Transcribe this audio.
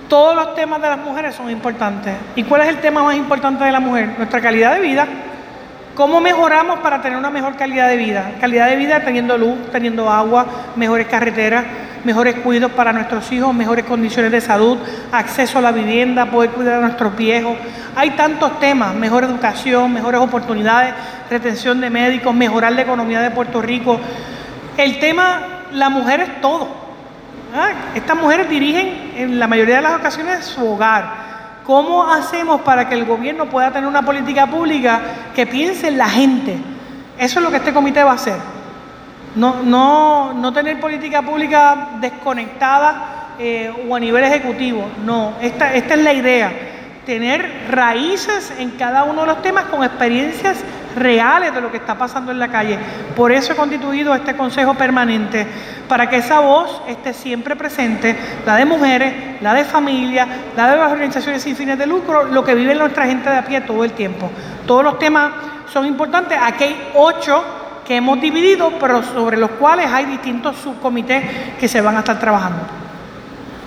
Todos los temas de las mujeres son importantes. ¿Y cuál es el tema más importante de la mujer? Nuestra calidad de vida. ¿Cómo mejoramos para tener una mejor calidad de vida? Calidad de vida teniendo luz, teniendo agua, mejores carreteras, mejores cuidados para nuestros hijos, mejores condiciones de salud, acceso a la vivienda, poder cuidar a nuestros viejos. Hay tantos temas, mejor educación, mejores oportunidades, retención de médicos, mejorar la economía de Puerto Rico. El tema, la mujer es todo. Estas mujeres dirigen en la mayoría de las ocasiones su hogar. ¿Cómo hacemos para que el gobierno pueda tener una política pública que piense en la gente? Eso es lo que este comité va a hacer. No tener política pública desconectada o a nivel ejecutivo. No, esta es la idea. Tener raíces en cada uno de los temas con experiencias reales de lo que está pasando en la calle. Por eso he constituido este Consejo Permanente, para que esa voz esté siempre presente, la de mujeres, la de familias, la de las organizaciones sin fines de lucro, lo que vive nuestra gente de a pie todo el tiempo. Todos los temas son importantes. Aquí hay 8 que hemos dividido, pero sobre los cuales hay distintos subcomités que se van a estar trabajando.